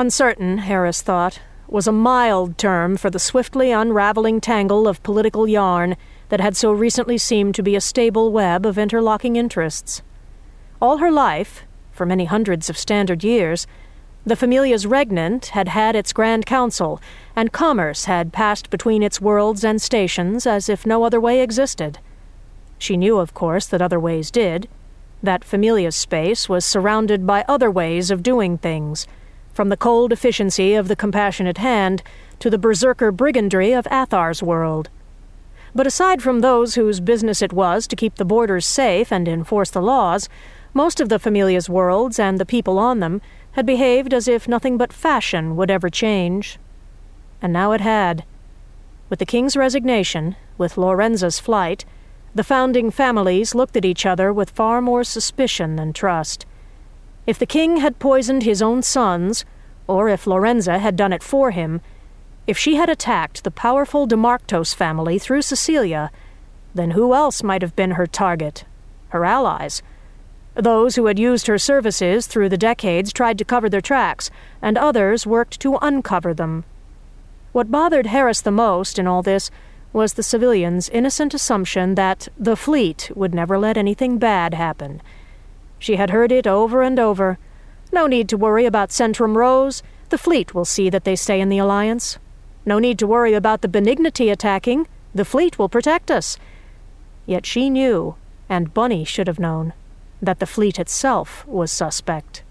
Uncertain, Harris thought, was a mild term for the swiftly unraveling tangle of political yarn that had so recently seemed to be a stable web of interlocking interests. All her life, for many hundreds of standard years, the familia's regnant had had its grand council, and commerce had passed between its worlds and stations as if no other way existed. She knew, of course, that other ways did. That familia's space was surrounded by other ways of doing things, from the cold efficiency of the compassionate hand to the berserker brigandry of Athar's world. But aside from those whose business it was to keep the borders safe and enforce the laws, most of the familia's worlds and the people on them had behaved as if nothing but fashion would ever change. And now it had. With the king's resignation, with Lorenza's flight, the founding families looked at each other with far more suspicion than trust. If the king had poisoned his own sons, or if Lorenza had done it for him, if she had attacked the powerful DeMarctos family through Cecilia, then who else might have been her target? Her allies. Those who had used her services through the decades tried to cover their tracks, and others worked to uncover them. What bothered Harris the most in all this was the civilians' innocent assumption that the fleet would never let anything bad happen. She had heard it over and over. No need to worry about Centrum Rose. The fleet will see that they stay in the alliance. No need to worry about the Benignity attacking. The fleet will protect us. Yet she knew, and Bunny should have known, that the fleet itself was suspect.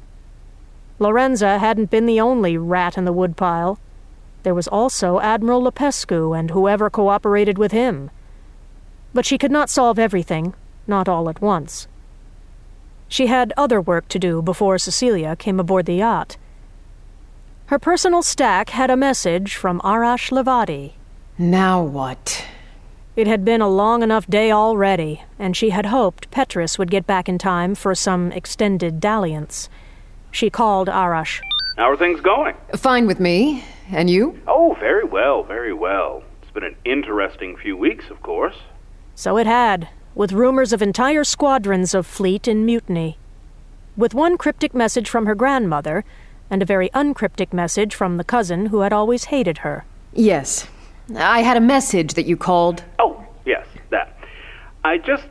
Lorenza hadn't been the only rat in the woodpile. There was also Admiral Lepescu and whoever cooperated with him. But she could not solve everything, not all at once. She had other work to do before Cecilia came aboard the yacht. Her personal stack had a message from Arash Levati. Now what? It had been a long enough day already, and she had hoped Petrus would get back in time for some extended dalliance. She called Arash. How are things going? Fine with me. And you? Oh, very well, very well. It's been an interesting few weeks, of course. So it had, with rumors of entire squadrons of fleet in mutiny. With one cryptic message from her grandmother, and a very uncryptic message from the cousin who had always hated her. Yes. I had a message that you called. Oh, yes, that. I just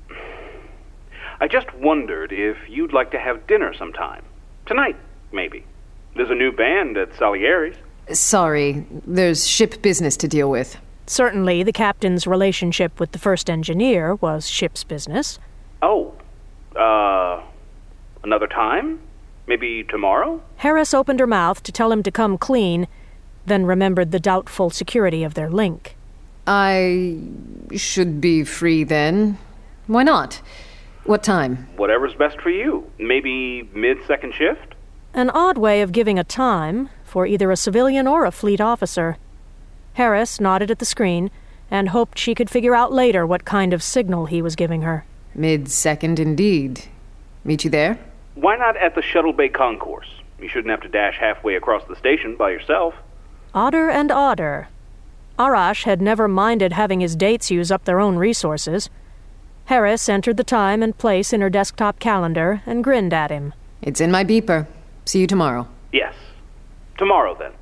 wondered if you'd like to have dinner sometime. Tonight, maybe. There's a new band at Salieri's. Sorry, there's ship business to deal with. Certainly, the captain's relationship with the first engineer was ship's business. Oh, another time? Maybe tomorrow? Harris opened her mouth to tell him to come clean, then remembered the doubtful security of their link. I should be free then. Why not? What time? Whatever's best for you. Maybe mid-second shift? An odd way of giving a time for either a civilian or a fleet officer. Harris nodded at the screen and hoped she could figure out later what kind of signal he was giving her. Mid-second indeed. Meet you there? Why not at the Shuttle Bay Concourse? You shouldn't have to dash halfway across the station by yourself. Odder and odder. Arash had never minded having his dates use up their own resources. Harris entered the time and place in her desktop calendar and grinned at him. It's in my beeper. See you tomorrow. Yes. Tomorrow, then.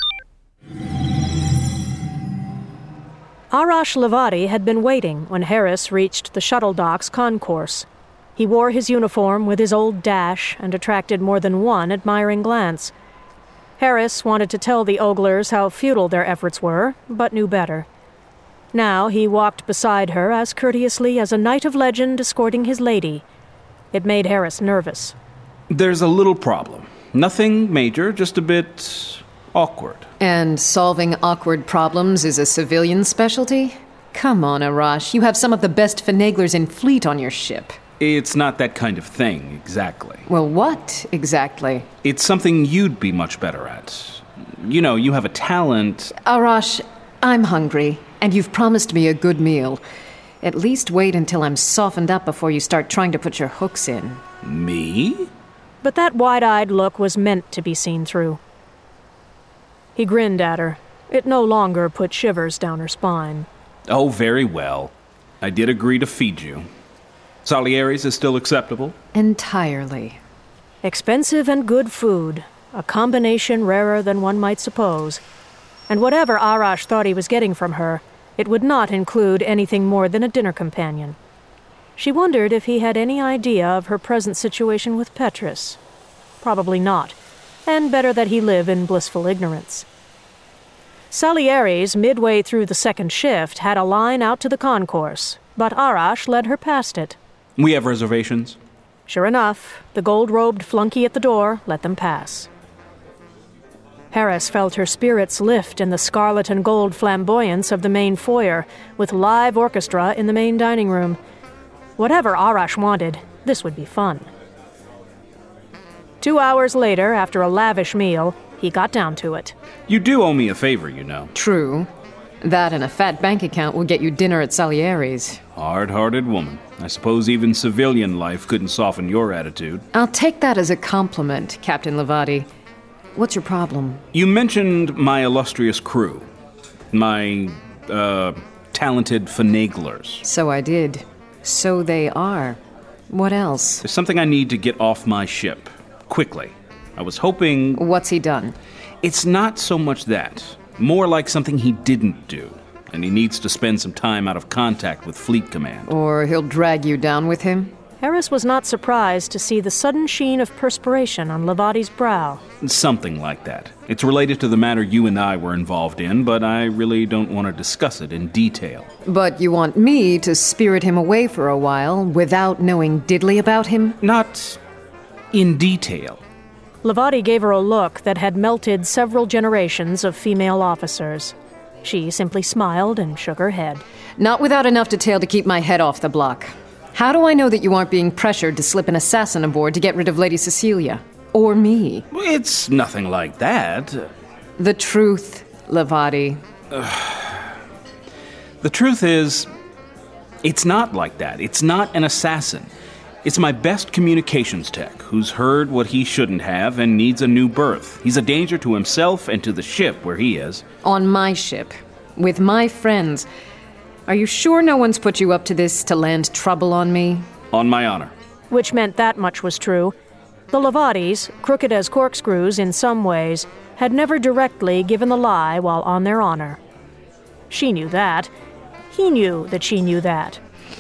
Arash Levati had been waiting when Harris reached the shuttle dock's concourse. He wore his uniform with his old dash and attracted more than one admiring glance. Harris wanted to tell the oglers how futile their efforts were, but knew better. Now he walked beside her as courteously as a knight of legend escorting his lady. It made Harris nervous. There's a little problem. Nothing major, just a bit awkward. And solving awkward problems is a civilian specialty? Come on, Arash. You have some of the best finaglers in fleet on your ship. It's not that kind of thing, exactly. Well, what exactly? It's something you'd be much better at. You know, you have a talent... Arash, I'm hungry, and you've promised me a good meal. At least wait until I'm softened up before you start trying to put your hooks in. Me? But that wide-eyed look was meant to be seen through. He grinned at her. It no longer put shivers down her spine. Oh, very well. I did agree to feed you. Salieri's is still acceptable? Entirely. Expensive and good food. a combination rarer than one might suppose. And whatever Arash thought he was getting from her, it would not include anything more than a dinner companion. She wondered if he had any idea of her present situation with Petrus. Probably not, and better that he live in blissful ignorance. Salieri's, midway through the second shift, had a line out to the concourse, but Arash led her past it. We have reservations. Sure enough, the gold-robed flunky at the door let them pass. Harris felt her spirits lift in the scarlet and gold flamboyance of the main foyer, with live orchestra in the main dining room. Whatever Arash wanted, this would be fun. 2 hours later, after a lavish meal, he got down to it. You do owe me a favor, you know. True. That and a fat bank account will get you dinner at Salieri's. Hard-hearted woman. I suppose even civilian life couldn't soften your attitude. I'll take that as a compliment, Captain Levati. What's your problem? You mentioned my illustrious crew. My, talented finaglers. So I did. So they are. What else? There's something I need to get off my ship. Quickly. I was hoping... What's he done? It's not so much that. More like something he didn't do. And he needs to spend some time out of contact with Fleet Command. Or he'll drag you down with him? Harris was not surprised to see the sudden sheen of perspiration on Levati's brow. Something like that. It's related to the matter you and I were involved in, but I really don't want to discuss it in detail. But you want me to spirit him away for a while without knowing diddly about him? Not in detail. Levati gave her a look that had melted several generations of female officers. She simply smiled and shook her head. Not without enough detail to keep my head off the block. How do I know that you aren't being pressured to slip an assassin aboard to get rid of Lady Cecilia? Or me? It's nothing like that. The truth, Levati. The truth is, it's not like that. It's not an assassin. It's my best communications tech who's heard what he shouldn't have and needs a new berth. He's a danger to himself and to the ship where he is. On my ship. With my friends. Are you sure no one's put you up to this to land trouble on me? On my honor. Which meant that much was true. The Levatis, crooked as corkscrews in some ways, had never directly given the lie while on their honor. She knew that. He knew that she knew that.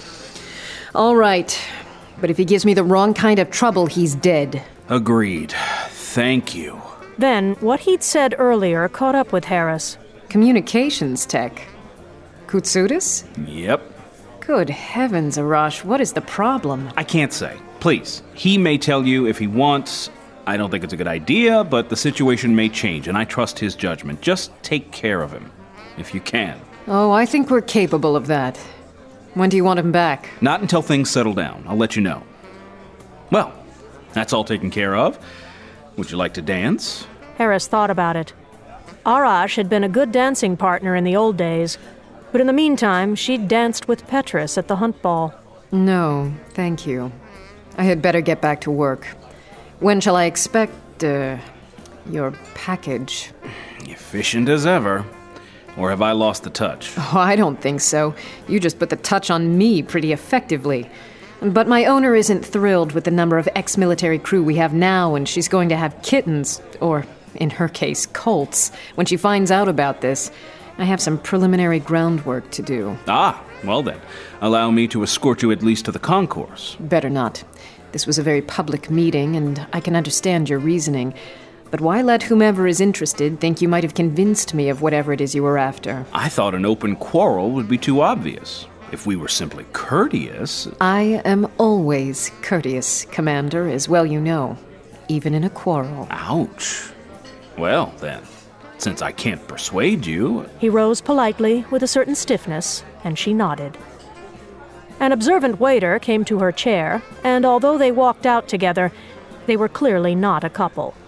All right. But if he gives me the wrong kind of trouble, he's dead. Agreed. Thank you. Then, what he'd said earlier caught up with Harris. Communications tech. Koutsoutis? Yep. Good heavens, Arash, what is the problem? I can't say. Please. He may tell you if he wants. I don't think it's a good idea, but the situation may change, and I trust his judgment. Just take care of him, if you can. Oh, I think we're capable of that. When do you want him back? Not until things settle down. I'll let you know. Well, that's all taken care of. Would you like to dance? Harris thought about it. Arash had been a good dancing partner in the old days, but in the meantime, she'd danced with Petrus at the hunt ball. No, thank you. I had better get back to work. When shall I expect, your package? Efficient as ever. Or have I lost the touch? Oh, I don't think so. You just put the touch on me pretty effectively. But my owner isn't thrilled with the number of ex-military crew we have now, and she's going to have kittens, or, in her case, colts, when she finds out about this. I have some preliminary groundwork to do. Ah, well then. Allow me to escort you at least to the concourse. Better not. This was a very public meeting, and I can understand your reasoning. But why let whomever is interested think you might have convinced me of whatever it is you were after? I thought an open quarrel would be too obvious. If we were simply courteous... I am always courteous, Commander, as well you know. Even in a quarrel. Ouch. Well, then, since I can't persuade you... He rose politely with a certain stiffness, and she nodded. An observant waiter came to her chair, and although they walked out together, they were clearly not a couple.